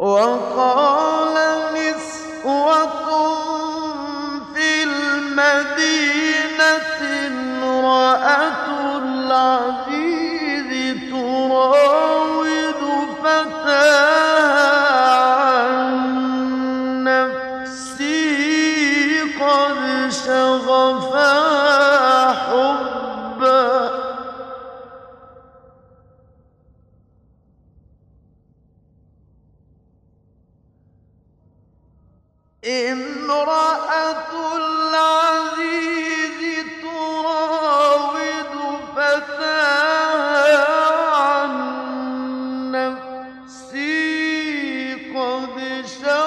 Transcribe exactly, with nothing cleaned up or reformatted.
وقال نسوة في المدينة امرأة العزيز تراود فتاها عن نفسه قد شغفها حبا امرأة العزيز تراود فتاها عن نفسه قد شغفها